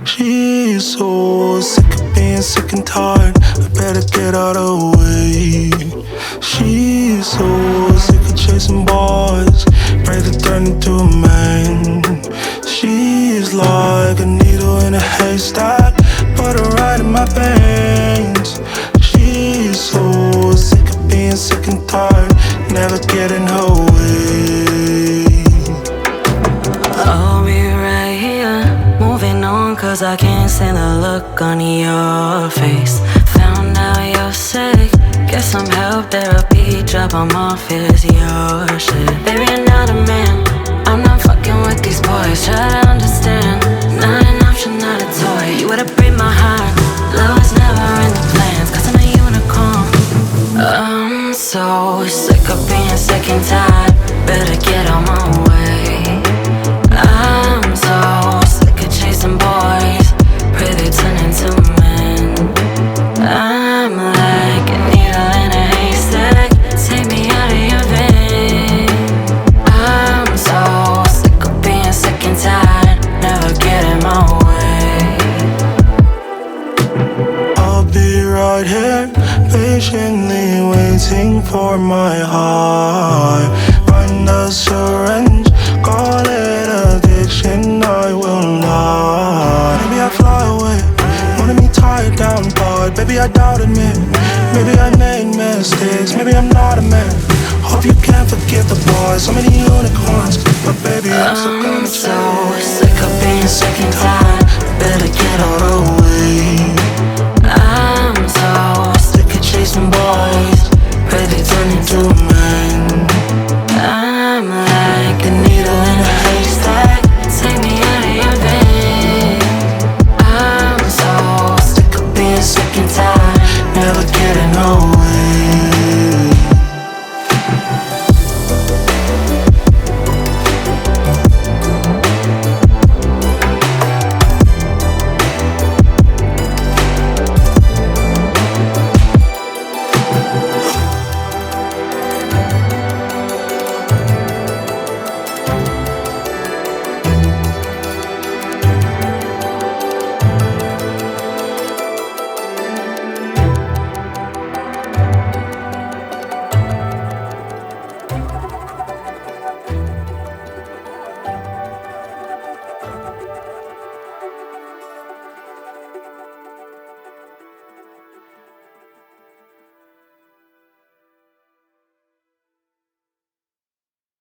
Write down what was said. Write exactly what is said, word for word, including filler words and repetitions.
She's so sick of being sick and tired. I better get out of the way. She's so sick of chasing boys, ready to turn into a man. She's like a needle in a haystack, put her right in my veins. She's so sick of being sick and tired, never getting her way. I'll be right here, moving on, cause I can't stand the look on your face. Found out you're sick, get some help, therapy, drop them off, here's your shit. Baby, I'm not a man, I'm not fucking with these boys. Try to understand, not an option, not a toy. You would've break my heart, love was never in the plans, cause I'm a unicorn. I'm so sick of being sick and tired, better get on my way. I'm so sick of chasing boys, pray they turn into men. I'm like a needle in a haystack, take me out of your vein. I'm so sick of being sick and tired, never getting my way. I'll be right here, patiently waiting for my heart. Find a syringe, call it addiction, I will not. Maybe I fly away, wanted me tied down hard. Baby, I doubted me, maybe I made mistakes, maybe I'm not a man. Hope you can't forget the boys, so many unicorns, but baby, I'm still gonna I'm change. so sick of being sick and tired, better get out of the way. I'm so